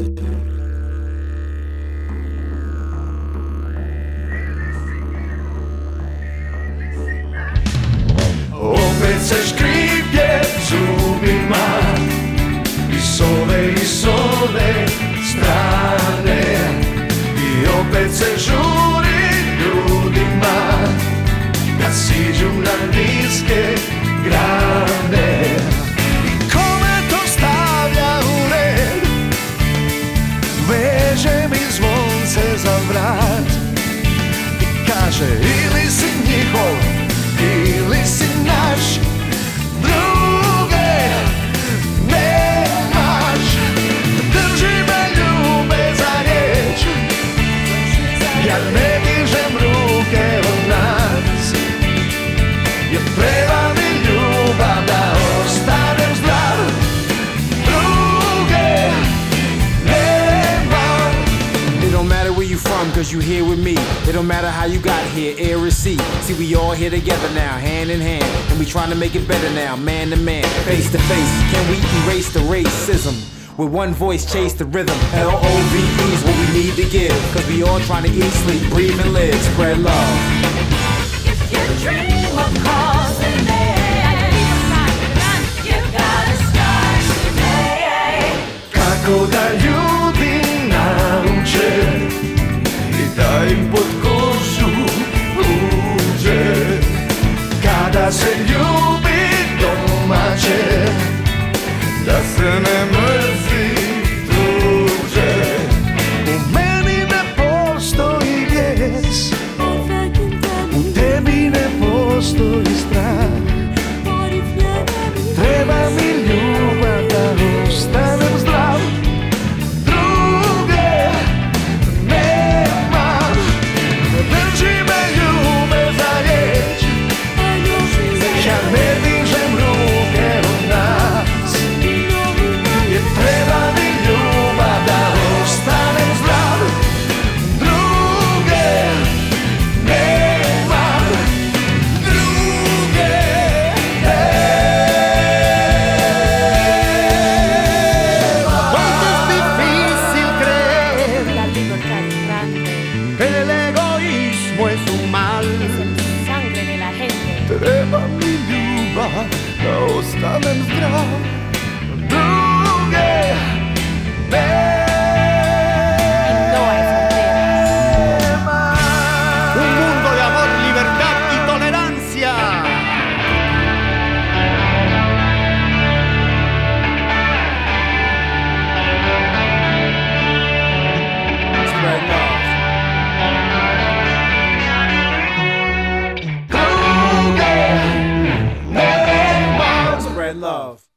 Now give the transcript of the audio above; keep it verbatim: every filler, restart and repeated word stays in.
Opet se škripje zubima i s ove i s ove strane, i opet se žuri ljudima kad siđu na niske grane. I kome to stavlja u red, veže mi zvonce za vrat i kaže ili si njihov ili si naš, druge nemaš. Drži me ljube za riječ, ja ne dižem ruke od nas, jer treba mi ljubav da ostanem zdrav, druge nemam. It don't matter where you from, cause you here with me. It don't matter how you got here, air or sea. See, we all here together now, hand in hand, and we trying to make it better now, man to man, face to face. Can we erase the racism? With one voice, chase the rhythm. L O V E is what we need to give, cause we all trying to eat, sleep, breathe, and live. Spread love. If you dream of causing it, you gotta start today. Kako da ljudi nauče i da im pod kožu uđe, kada se ljubi domaće, da se ne mrzi tuđe. U meni ne postoji bijes, u tebi ne postoji strah. Treba mi ljubav da ostanem zdrav, druge nemam. Drži me ljube za riječ, ja ne dižem ruke od nas, jer treba mi ljubav da ostanem zdrav, druge nemam, druge nemam. Quanto es difícil creer La libertad grande que el egoísmo es un mal. es el sangre de la gente. Treba mi ljubav da ostanem zdrav, druge No hay nema. Un mundo de amor, libertad y tolerancia. Spread love. Druge nema. Spread love.